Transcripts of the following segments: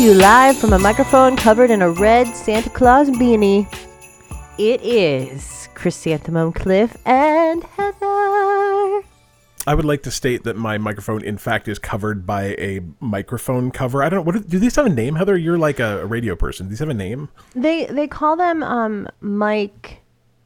you live from a microphone covered in a red Santa Claus beanie. It is Chrysanthemum Cliff and Heather. I would like to state that my microphone, in fact, is covered by a microphone cover. I don't know. Do these have a name, Heather? You're like a radio person. Do these have a name? They call them mic.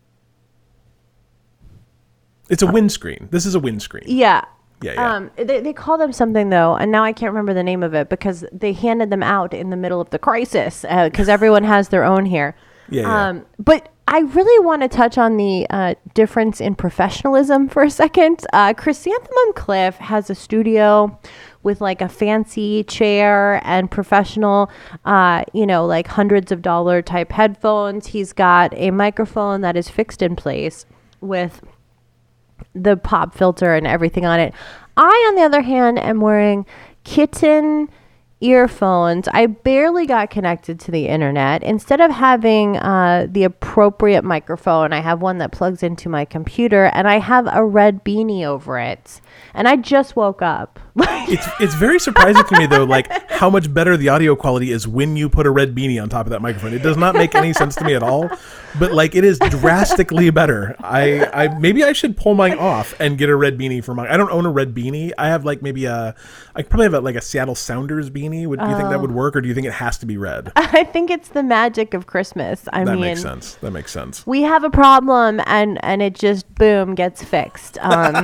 It's a windscreen. This is a windscreen. Yeah. Yeah. They call them something, though, and now I can't remember the name of it because they handed them out in the middle of the crisis because everyone has their own here. Yeah. But I really want to touch on the difference in professionalism for a second. Chrysanthemum Cliff has a studio with like a fancy chair and professional, like hundreds of dollar type headphones. He's got a microphone that is fixed in place with the pop filter and everything on it. I, on the other hand, am wearing kitten earphones. I barely got connected to the internet. Instead of having the appropriate microphone, I have one that plugs into my computer, and I have a red beanie over it. And I just woke up. It's very surprising to me, though, like how much better the audio quality is when you put a red beanie on top of that microphone. It does not make any sense to me at all, but like it is drastically better. I maybe I should pull mine off and get a red beanie for mine. I don't own a red beanie. I have like maybe I probably have like a Seattle Sounders beanie. Do you think that would work, or do you think it has to be red? I think it's the magic of Christmas. That makes sense. That makes sense. We have a problem, and it just boom gets fixed.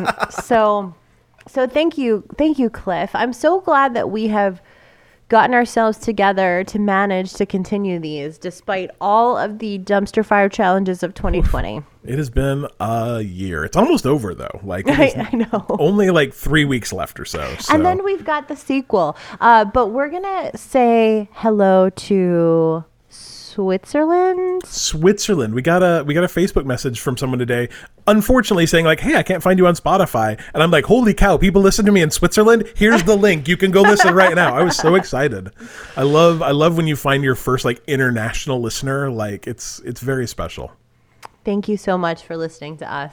So thank you, Cliff. I'm so glad that we have gotten ourselves together to manage to continue these despite all of the dumpster fire challenges of 2020. It has been a year. It's almost over, though. Like I know. Only like 3 weeks left or so. And then we've got the sequel. But we're going to say hello to Switzerland. We got a Facebook message from someone today, unfortunately saying like, hey, I can't find you on Spotify. And I'm like, holy cow, people listen to me in Switzerland. Here's the link. You can go listen right now. I was so excited. I love when you find your first like international listener. Like it's very special. Thank you so much for listening to us.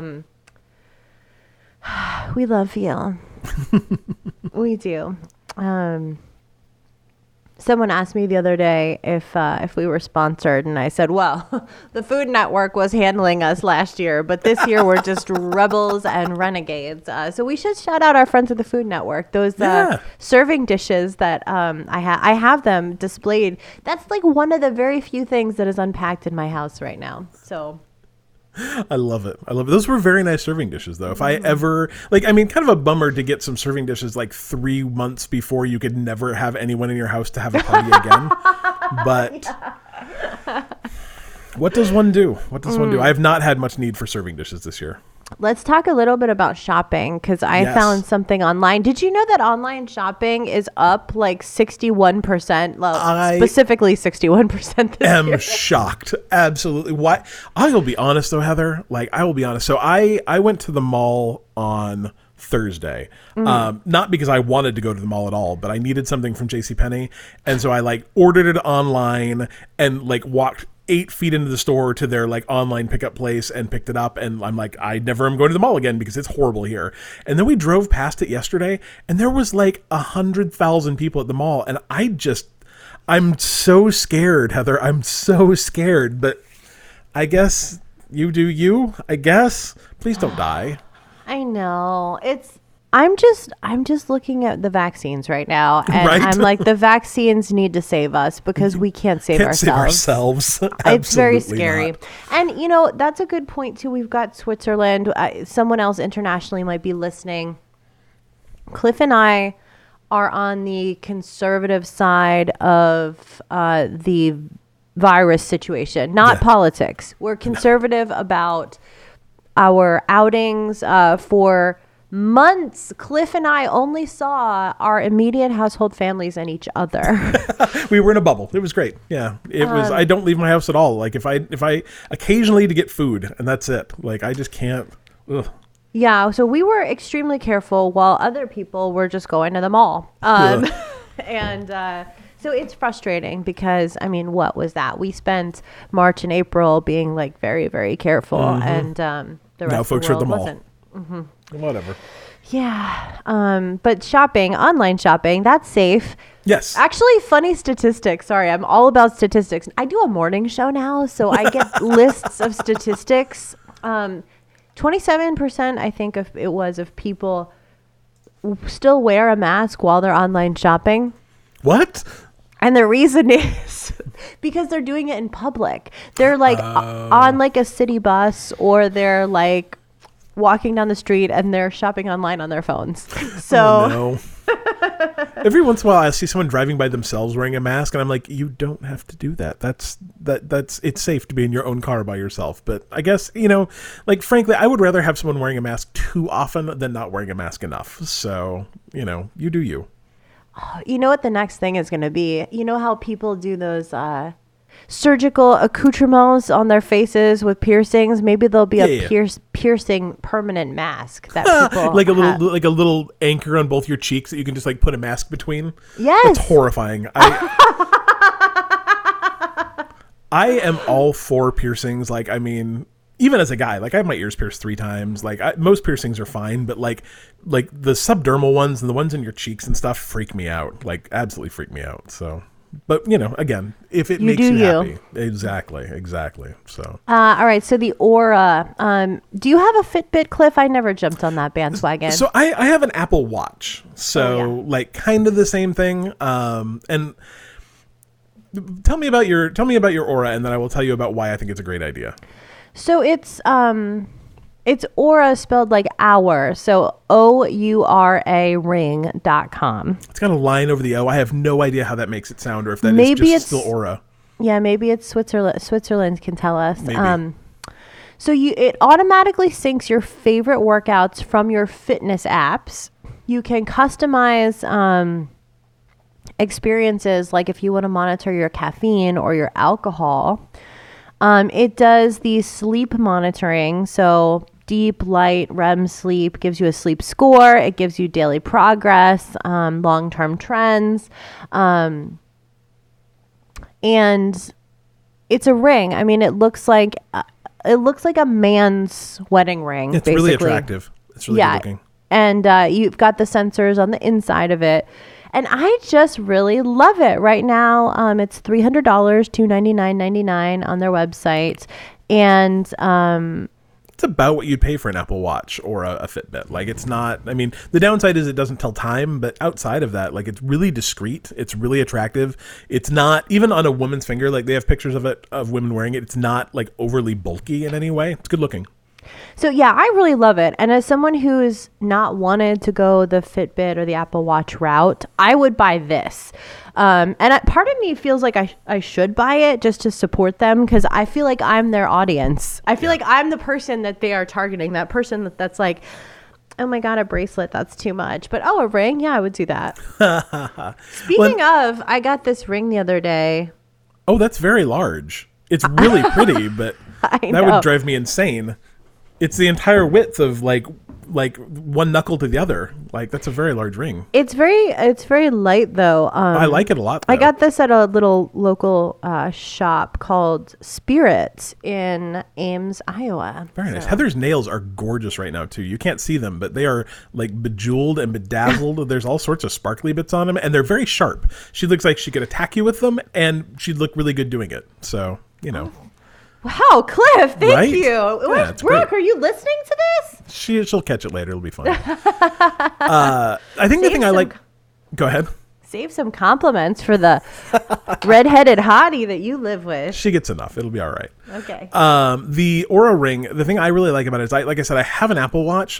We love you. We do. Someone asked me the other day if we were sponsored, and I said, well, the Food Network was handling us last year, but this year we're just rebels and renegades. So we should shout out our friends at the Food Network. Those serving dishes that I have them displayed. That's like one of the very few things that is unpacked in my house right now. So I love it. Those were very nice serving dishes, though. If I ever, kind of a bummer to get some serving dishes like 3 months before you could never have anyone in your house to have a party again. But what does one do? I have not had much need for serving dishes this year. Let's talk a little bit about shopping, because I found something online. Did you know that online shopping is up like 61%? Well, specifically 61% this year. I'm shocked. Absolutely. Why? I will be honest, though, Heather. So I went to the mall on Thursday. Not because I wanted to go to the mall at all, but I needed something from JCPenney. And so I ordered it online and walked 8 feet into the store to their online pickup place and picked it up. And I'm like, I never am going to the mall again because it's horrible here. And then we drove past it yesterday and there was 100,000 people at the mall. And I'm so scared, Heather. I'm so scared, but I guess you do you, I guess. Please don't die. I know. I'm just looking at the vaccines right now, and right? I'm like, the vaccines need to save us because we can't save ourselves. It's very scary. Not. And that's a good point too. We've got Switzerland. Someone else internationally might be listening. Cliff and I are on the conservative side of the virus situation, not politics. We're conservative about our outings for months. Cliff and I only saw our immediate household families and each other. We were in a bubble. It was great. Yeah, it was. I don't leave my house at all. If I occasionally to get food, and that's it. I just can't. Ugh. Yeah. So we were extremely careful while other people were just going to the mall. So it's frustrating because, what was that? We spent March and April being very, very careful, and the rest now of folks the are at world the mall. wasn't. Mm-hmm. Whatever. Yeah. But shopping, online shopping, that's safe. Yes. Actually, funny statistics. Sorry, I'm all about statistics. I do a morning show now, so I get lists of statistics. 27%, I think, of people still wear a mask while they're online shopping. What? And the reason is because they're doing it in public. They're like on like a city bus, or they're like walking down the street and they're shopping online on their phones. So Oh, no. Every once in a while I see someone driving by themselves wearing a mask, and I'm like, you don't have to do that. That's it's safe to be in your own car by yourself. But I guess, like, frankly, I would rather have someone wearing a mask too often than not wearing a mask enough. So, you do you. you know what the next thing is going to be? You know how people do those surgical accoutrements on their faces with piercings? Maybe there'll be Yeah. piercing permanent mask that people like a have. little anchor on both your cheeks that you can just like put a mask between. Yes. That's horrifying. I am all for piercings. Like, I mean, even as a guy, like, I have my ears pierced 3 times. Like, most piercings are fine, but like the subdermal ones and the ones in your cheeks and stuff freak me out. Like, absolutely freak me out. So, but again, if it makes you happy, exactly. So, All right. So the Aura. Do you have a Fitbit, Cliff? I never jumped on that bandwagon. So I have an Apple Watch, so like kind of the same thing. And tell me about your Aura, and then I will tell you about why I think it's a great idea. So it's Aura spelled like hour. So OURA ring.com. It's got a line over the O. I have no idea how that makes it sound, or if that Maybe is just it's still Aura. Yeah, maybe it's Switzerland. Switzerland can tell us. Maybe. So it automatically syncs your favorite workouts from your fitness apps. You can customize experiences, like if you want to monitor your caffeine or your alcohol. It does the sleep monitoring. So deep, light, REM sleep gives you a sleep score. It gives you daily progress, long-term trends. And it's a ring. I mean, it looks like a man's wedding ring. It's basically. really attractive. It's really good looking. And you've got the sensors on the inside of it. And I just really love it. Right now, it's $300, $299.99 on their website. And It's about what you'd pay for an Apple Watch or a Fitbit. Like, it's not, I mean, the downside is it doesn't tell time, but outside of that, like, it's really discreet. It's really attractive. It's not, even on a woman's finger, like, they have pictures of it, of women wearing it. It's not, like, overly bulky in any way. It's good looking. so, yeah, I really love it. And as someone who's not wanted to go the Fitbit or the Apple Watch route, I would buy this. Part of me feels like I should buy it just to support them, because I feel like I'm their audience. I feel like I'm the person that they are targeting, that person that's like, oh my God, a bracelet, that's too much. But a ring, yeah, I would do that. Speaking of, I got this ring the other day. Oh, that's very large. It's really pretty, but that know. would drive me insane. It's the entire width of like one knuckle to the other. Like, that's a very large ring. It's very light though. I like it a lot, though. I got this at a little local shop called Spirit in Ames, Iowa. Very nice. Heather's nails are gorgeous right now too. You can't see them, but they are like bejeweled and bedazzled. There's all sorts of sparkly bits on them, and they're very sharp. She looks like she could attack you with them, and she'd look really good doing it. So, Wow, Cliff, thank Right? you. Yeah, it's Brooke, great. are you listening to this? she'll catch it later. It'll be fun. I think the thing I like. Go ahead. Save some compliments for the redheaded hottie that you live with. She gets enough. It'll be all right. Okay. The Aura ring, the thing I really like about it is, like I said, I have an Apple Watch,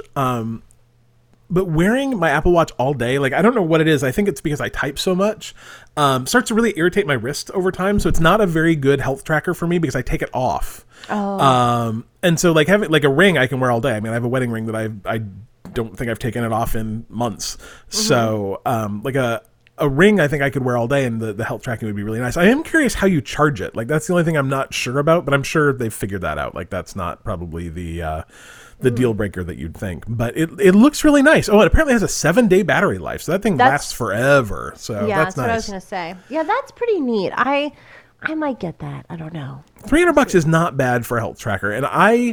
but wearing my Apple Watch all day, like, I don't know what it is. I think it's because I type so much, starts to really irritate my wrist over time. So it's not a very good health tracker for me because I take it off. Oh. And so, like, having like a ring I can wear all day. I mean, I have a wedding ring that I don't think I've taken it off in months. Mm-hmm. So, like a ring I think I could wear all day, and the health tracking would be really nice. I am curious how you charge it. Like, that's the only thing I'm not sure about, but I'm sure they've figured that out. Like, that's not probably the deal breaker that you'd think, but it looks really nice. Oh, it apparently has a 7-day battery life, so that thing lasts forever. So yeah, that's what nice. I was gonna say. Yeah, that's pretty neat. I might get that. I don't know. $300 is not bad for a health tracker, and I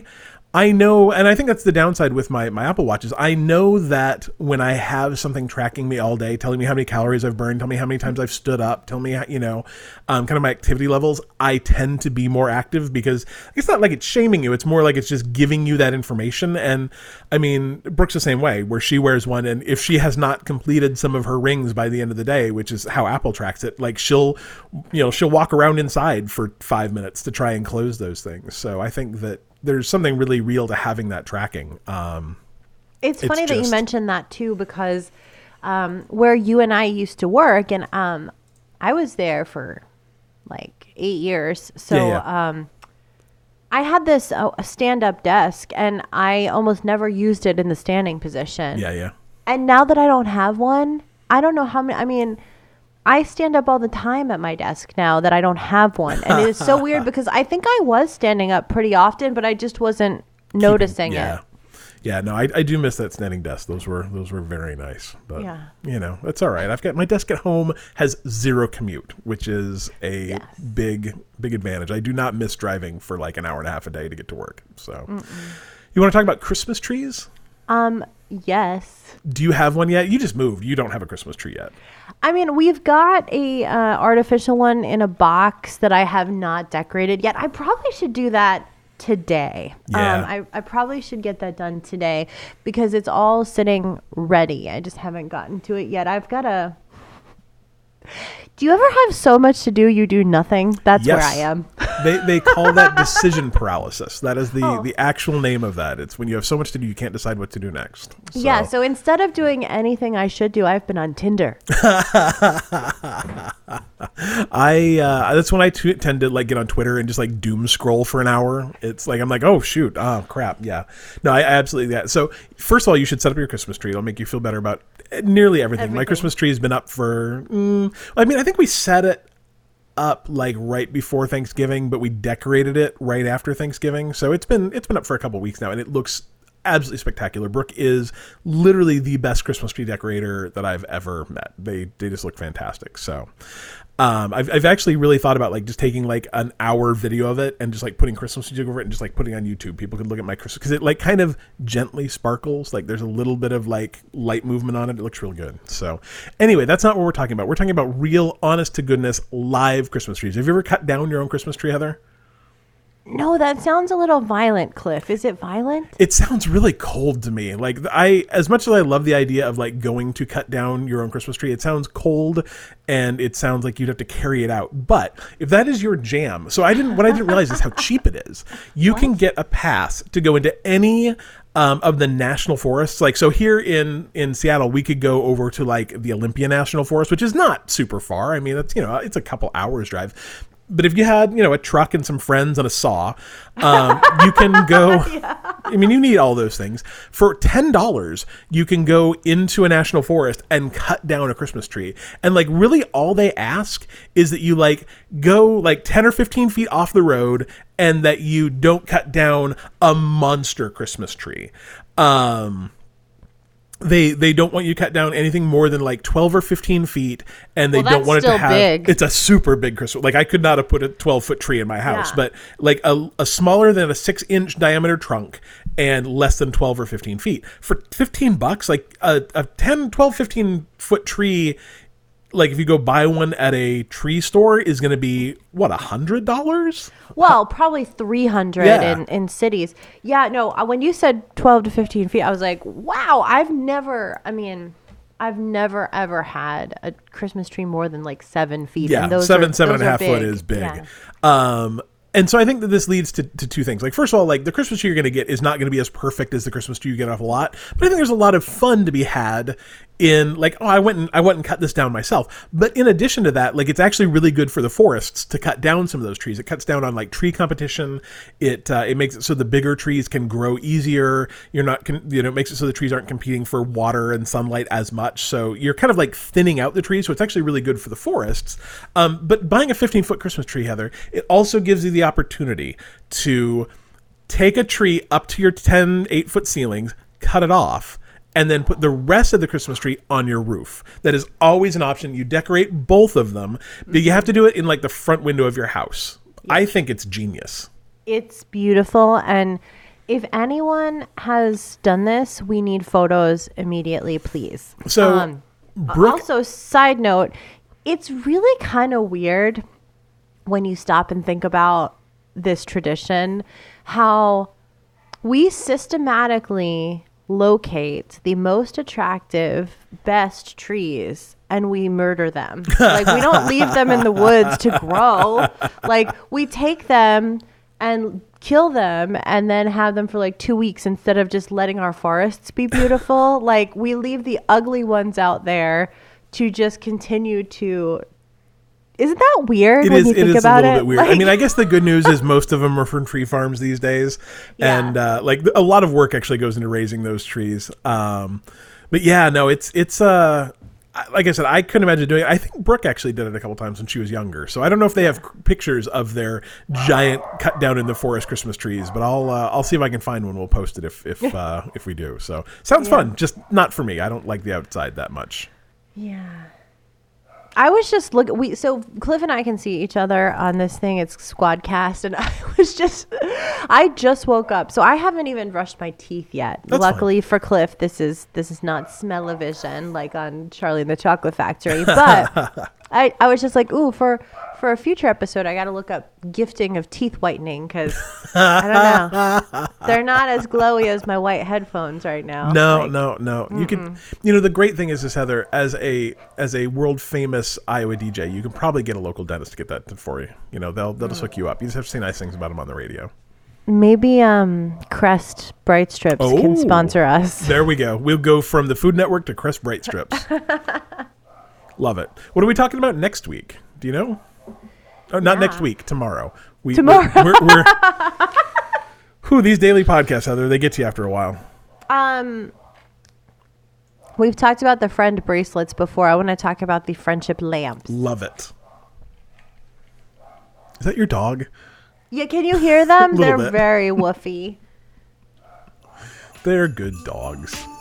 I know, and I think that's the downside with my Apple Watch is I know that when I have something tracking me all day, telling me how many calories I've burned, tell me how many times I've stood up, tell me, kind of my activity levels, I tend to be more active because it's not like it's shaming you. It's more like it's just giving you that information. And I mean, Brooke's the same way, where she wears one, and if she has not completed some of her rings by the end of the day, which is how Apple tracks it, like she'll walk around inside for 5 minutes to try and close those things. So I think that there's something really real to having that tracking. It's funny that you mentioned that too, because where you and I used to work, and I was there for like 8 years. So I had this a stand-up desk, and I almost never used it in the standing position. Yeah. And now that I don't have one, I don't know how many. I mean, I stand up all the time at my desk now that I don't have one. And it is so weird because I think I was standing up pretty often, but I just wasn't noticing it. Yeah, no, I do miss that standing desk. Those were very nice. But, it's all right. I've got my desk at home has zero commute, which is a big advantage. I do not miss driving for like an hour and a half a day to get to work. So You want to talk about Christmas trees? Yes. Do you have one yet? You just moved. You don't have a Christmas tree yet. I mean, we've got a artificial one in a box that I have not decorated yet. I probably should do that today. Yeah. I probably should get that done today because it's all sitting ready. I just haven't gotten to it yet. I've got a... Do you ever have so much to do you do nothing? That's where I am. They call that decision paralysis. That is the actual name of that. It's when you have so much to do you can't decide what to do next. So. Yeah, so instead of doing anything I should do, I've been on Tinder. That's when I tend to like get on Twitter and just like doom scroll for an hour. It's like I'm like, oh shoot, oh crap, yeah. No, I absolutely that. So first of all, you should set up your Christmas tree. It'll make you feel better about nearly everything. My Christmas tree has been up for. I think we set it up like right before Thanksgiving, but we decorated it right after Thanksgiving. So it's been up for a couple weeks now, and it looks absolutely spectacular. Brooke is literally the best Christmas tree decorator that I've ever met. They just look fantastic. So I've actually really thought about like just taking like an hour video of it and just like putting Christmas music over it and just like putting it on YouTube. People can look at my Christmas because it like kind of gently sparkles. Like there's a little bit of like light movement on it. It looks real good. So anyway, that's not what we're talking about. We're talking about real, honest to goodness, live Christmas trees. Have you ever cut down your own Christmas tree, Heather? No, that sounds a little violent, Cliff. Is it violent? It sounds really cold to me. Like as much as I love the idea of like going to cut down your own Christmas tree, it sounds cold and it sounds like you'd have to carry it out. But if that is your jam, what I didn't realize is how cheap it is. You can get a pass to go into any of the national forests. Like, so here in Seattle, we could go over to like the Olympia National Forest, which is not super far. I mean, it's a couple hours drive. But if you had, a truck and some friends and a saw, you can go. Yeah. I mean, you need all those things. For $10, you can go into a national forest and cut down a Christmas tree. And like really all they ask is that you like go like 10 or 15 feet off the road and that you don't cut down a monster Christmas tree. They don't want you to cut down anything more than like 12 or 15 feet, and they don't want it to have. Big. It's a super big Christmas. Like I could not have put a 12-foot tree in my house, but like a smaller than a 6-inch diameter trunk and less than 12 or 15 feet for $15. Like a 10, 12, 15-foot tree. Like if you go buy one at a tree store is going to be what, $100? Well, probably $300 in cities. Yeah, no, when you said 12 to 15 feet, I was like, wow, I've never ever had a Christmas tree more than like 7 feet. Yeah, and those 7.5 foot is big. Yeah. And so I think that this leads to two things. Like, first of all, like the Christmas tree you're going to get is not going to be as perfect as the Christmas tree you get off a lot. But I think there's a lot of fun to be had in like, oh, I went and cut this down myself. But in addition to that, like it's actually really good for the forests to cut down some of those trees. It cuts down on like tree competition. It makes it so the bigger trees can grow easier. You're not, it makes it so the trees aren't competing for water and sunlight as much. So you're kind of like thinning out the trees. So it's actually really good for the forests. But buying a 15-foot Christmas tree, Heather, it also gives you the opportunity to take a tree up to your 8-foot ceilings, cut it off, and then put the rest of the Christmas tree on your roof. That is always an option. You decorate both of them, but you have to do it in like the front window of your house. I think it's genius. It's beautiful, and If anyone has done this, we need photos immediately, please. So, Brooke, Also, side note, it's really kind of weird when you stop and think about this tradition, how we systematically locate the most attractive, best trees and we murder them. Like, we don't leave them in the woods to grow. Like, we take them and kill them and then have them for like 2 weeks instead of just letting our forests be beautiful. Like, we leave the ugly ones out there to just continue to. Isn't that weird when you think about it? It is a little bit weird. Like, I mean, I guess the good news is most of them are from tree farms these days. Yeah. And like a lot of work actually goes into raising those trees. But yeah, no, it's like I said, I couldn't imagine doing it. I think Brooke actually did it a couple times when she was younger. So I don't know if they have pictures of their giant cut down in the forest Christmas trees, but I'll see if I can find one. We'll post it if we do. So sounds fun. Just not for me. I don't like the outside that much. Yeah. I was just so Cliff and I can see each other on this thing. It's Squadcast, and I just woke up, so I haven't even brushed my teeth yet. That's Luckily for Cliff, this is not smell-o-vision like on Charlie and the Chocolate Factory. But I was just like, ooh, for a future episode, I got to look up gifting of teeth whitening because I don't know, they're not as glowy as my white headphones right now. No. Mm-mm. You can, the great thing is this, Heather, as a world famous Iowa DJ, you can probably get a local dentist to get that for you. They'll just hook you up. You just have to say nice things about them on the radio. Maybe Crest Bright Strips can sponsor us. There we go. We'll go from the Food Network to Crest Bright Strips. Love it. What are we talking about next week? Do you know? Oh, not next week. Tomorrow. Tomorrow. We're these daily podcasts, Heather, they get to you after a while. We've talked about the friend bracelets before. I want to talk about the friendship lamps. Love it. Is that your dog? Yeah, can you hear them? They're bit. very woofy. They're good dogs.